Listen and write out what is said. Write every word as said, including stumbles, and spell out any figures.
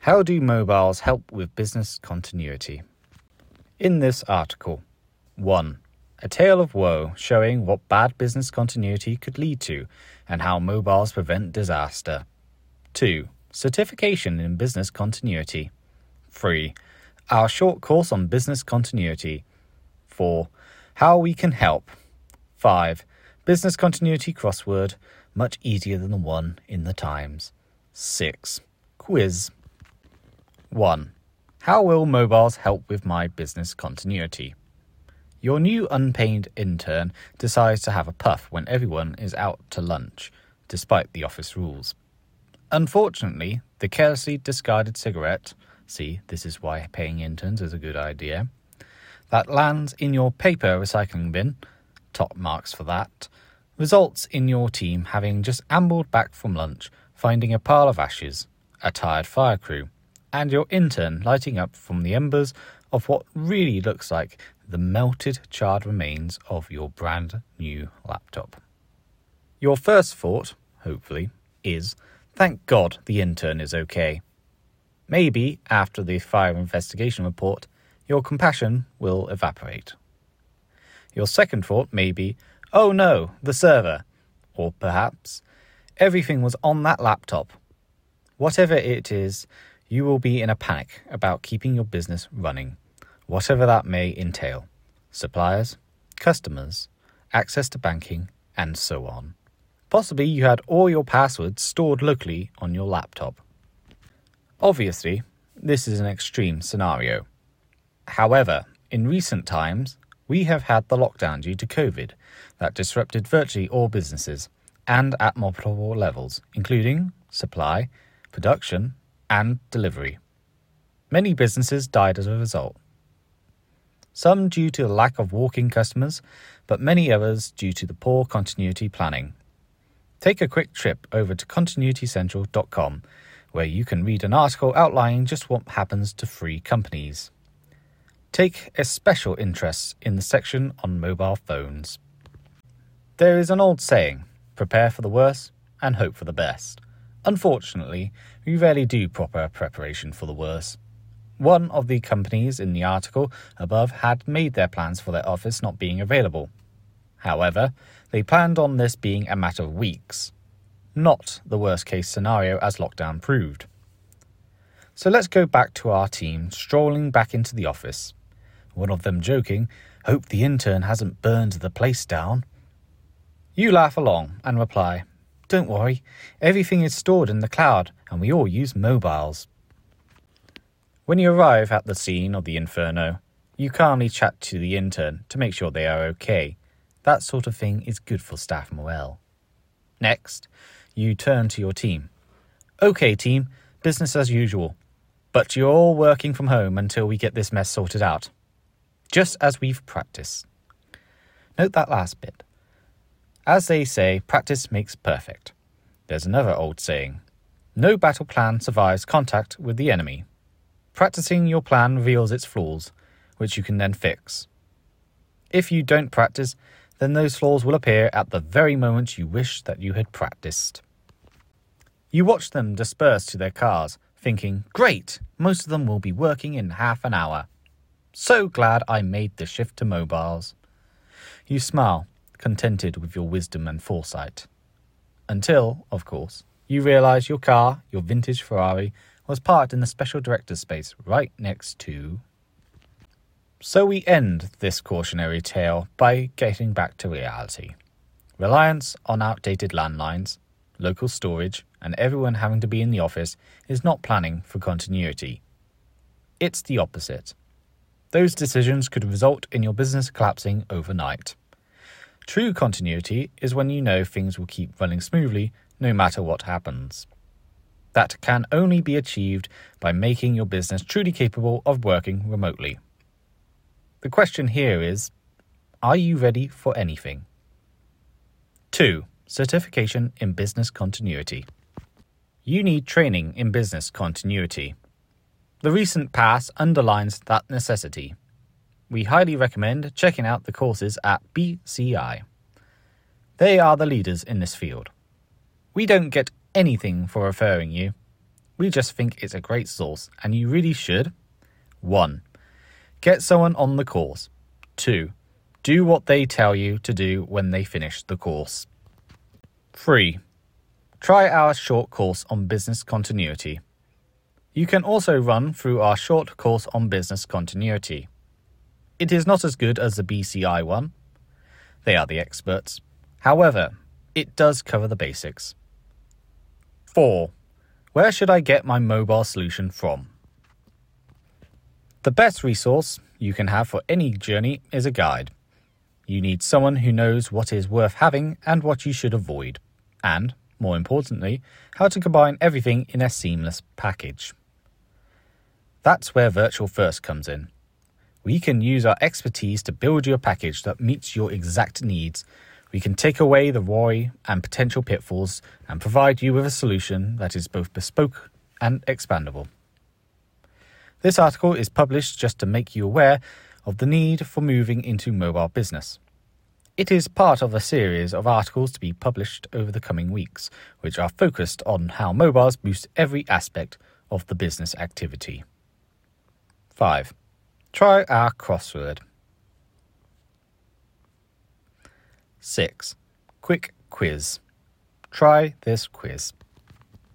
How do mobiles help with business continuity? In this article, one. A tale of woe showing what bad business continuity could lead to and how mobiles prevent disaster. two. Certification in business continuity. three. Our short course on business continuity. four. How we can help. five. Business continuity crossword, much easier than the one in the Times. six. Quiz. one. How will mobiles help with my business continuity? Your new unpaid intern decides to have a puff when everyone is out to lunch, despite the office rules. Unfortunately, the carelessly discarded cigarette, see, this is why paying interns is a good idea, that lands in your paper recycling bin, top marks for that, results in your team having just ambled back from lunch, finding a pile of ashes, a tired fire crew, and your intern lighting up from the embers of what really looks like the melted, charred remains of your brand new laptop. Your first thought, hopefully, is, thank God the intern is okay. Maybe, after the fire investigation report, your compassion will evaporate. Your second thought may be, oh no, the server. Or perhaps, everything was on that laptop. Whatever it is, you will be in a panic about keeping your business running, whatever that may entail. Suppliers, customers, access to banking, and so on. Possibly you had all your passwords stored locally on your laptop. Obviously, this is an extreme scenario. However, in recent times, we have had the lockdown due to COVID that disrupted virtually all businesses and at multiple levels, including supply, production, and delivery. Many businesses died as a result. Some due to the lack of walk-in customers, but many others due to the poor continuity planning. Take a quick trip over to continuity central dot com, where you can read an article outlining just what happens to free companies. Take a special interest in the section on mobile phones. There is an old saying, prepare for the worst and hope for the best. Unfortunately, we rarely do proper preparation for the worst. One of the companies in the article above had made their plans for their office not being available. However, they planned on this being a matter of weeks, not the worst-case scenario as lockdown proved. So let's go back to our team strolling back into the office. One of them joking, hope the intern hasn't burned the place down. You laugh along and reply, don't worry, everything is stored in the cloud and we all use mobiles. When you arrive at the scene of the inferno, you calmly chat to the intern to make sure they are okay. That sort of thing is good for staff morale. Next, you turn to your team. Okay team, business as usual, but you're all working from home until we get this mess sorted out. Just as we've practiced. Note that last bit. As they say, practice makes perfect. There's another old saying, no battle plan survives contact with the enemy. Practicing your plan reveals its flaws, which you can then fix. If you don't practice, then those flaws will appear at the very moment you wish that you had practiced. You watch them disperse to their cars, thinking, great, most of them will be working in half an hour. So glad I made the shift to mobiles. You smile, contented with your wisdom and foresight. Until, of course, you realise your car, your vintage Ferrari, was parked in the special director's space right next to... So we end this cautionary tale by getting back to reality. Reliance on outdated landlines, local storage, and everyone having to be in the office is not planning for continuity. It's the opposite. Those decisions could result in your business collapsing overnight. True continuity is when you know things will keep running smoothly no matter what happens. That can only be achieved by making your business truly capable of working remotely. The question here is, are you ready for anything? two. Certification in business continuity. You need training in business continuity. The recent past underlines that necessity. We highly recommend checking out the courses at B C I. They are the leaders in this field. We don't get anything for referring you. We just think it's a great source, and you really should. one. Get someone on the course. two. Do what they tell you to do when they finish the course. three. Try our short course on business continuity. You can also run through our short course on business continuity. It is not as good as the B C I one. They are the experts. However, it does cover the basics. four. Where should I get my mobile solution from? The best resource you can have for any journey is a guide. You need someone who knows what is worth having and what you should avoid, and, more importantly, how to combine everything in a seamless package. That's where Virtual First comes in. We can use our expertise to build you a package that meets your exact needs. We can take away the R O I and potential pitfalls and provide you with a solution that is both bespoke and expandable. This article is published just to make you aware of the need for moving into mobile business. It is part of a series of articles to be published over the coming weeks, which are focused on how mobiles boost every aspect of the business activity. five. Try our crossword. six. Quick quiz. Try this quiz.